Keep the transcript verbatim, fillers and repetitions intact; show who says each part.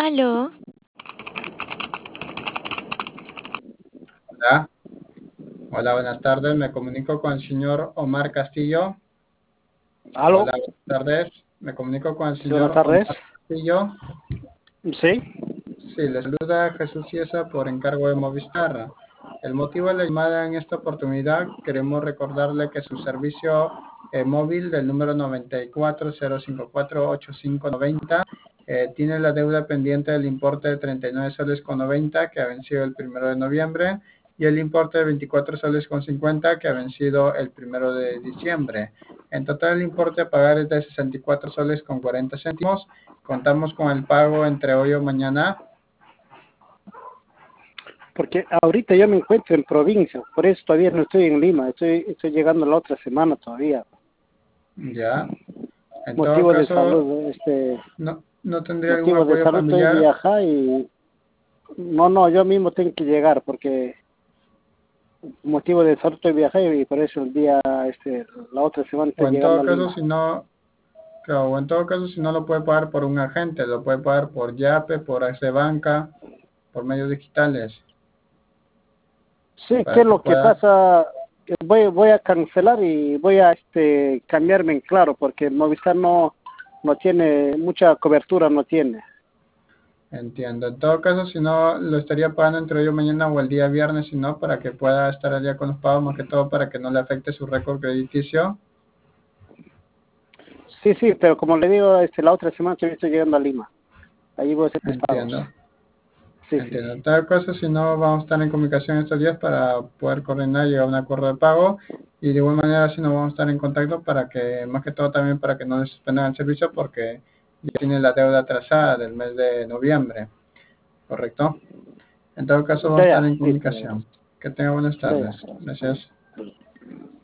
Speaker 1: Aló,
Speaker 2: Hola, hola, buenas tardes. Me comunico con el señor Omar Castillo.
Speaker 3: ¿Aló?
Speaker 2: Hola, buenas tardes. Me comunico con el
Speaker 3: Sí, buenas
Speaker 2: señor
Speaker 3: tardes.
Speaker 2: Omar Castillo.
Speaker 3: Sí.
Speaker 2: Sí, le saluda Jesús Ciesa por encargo de Movistar. El motivo de la llamada en esta oportunidad, queremos recordarle que su servicio eh, móvil del número noventa y cuatro cero cinco cuatro ocho cinco noventa eh, tiene la deuda pendiente del importe de treinta y nueve soles con noventa que ha vencido el primero de noviembre y el importe de veinticuatro soles con cincuenta que ha vencido el primero de diciembre. En total el importe a pagar es de sesenta y cuatro soles con cuarenta céntimos. Contamos con el pago entre hoy o mañana.
Speaker 3: Porque ahorita yo me encuentro en provincia, por eso todavía no estoy en Lima, estoy, estoy llegando la otra semana todavía.
Speaker 2: Ya. En todo
Speaker 3: Motivo de
Speaker 2: caso,
Speaker 3: salud, este,
Speaker 2: no, no tendría algún
Speaker 3: motivo de
Speaker 2: apoyo
Speaker 3: salud estoy
Speaker 2: familiar.
Speaker 3: viajar y no, no, yo mismo tengo que llegar porque motivo de salud estoy viajar y por eso el día, este, la otra semana
Speaker 2: O
Speaker 3: estoy
Speaker 2: en
Speaker 3: llegando
Speaker 2: todo
Speaker 3: a
Speaker 2: caso,
Speaker 3: Lima.
Speaker 2: si no, claro, o en todo caso, si no lo puede pagar por un agente, lo puede pagar por Yape, por Banca, por medios digitales,
Speaker 3: Sí, ¿qué
Speaker 2: para
Speaker 3: es
Speaker 2: que
Speaker 3: lo que
Speaker 2: pueda.
Speaker 3: pasa? Que Voy, voy a cancelar y voy a este cambiarme en Claro porque Movistar no, no tiene mucha cobertura, no tiene.
Speaker 2: Entiendo. En todo caso, si no, lo estaría pagando entre hoy o mañana o el día viernes, si no, para que pueda estar al día con los pagos, más que todo para que no le afecte su récord crediticio.
Speaker 3: Sí, sí, pero como le digo, este, la otra semana yo estoy llegando a Lima. Ahí voy a hacer mis pagos.
Speaker 2: Entiendo.
Speaker 3: Sí, sí.
Speaker 2: Entiendo. En tal caso, si no, vamos a estar en comunicación estos días para poder coordinar y llegar a un acuerdo de pago. Y de igual manera, si no, vamos a estar en contacto para que, más que todo también para que no les suspendan el servicio porque ya tiene la deuda atrasada del mes de noviembre. ¿Correcto? En todo caso, vamos
Speaker 3: Ya,
Speaker 2: a estar
Speaker 3: ya,
Speaker 2: en
Speaker 3: listo, ya, ya.
Speaker 2: comunicación. Que tenga buenas
Speaker 3: Ya,
Speaker 2: tardes.
Speaker 3: ya.
Speaker 2: Gracias.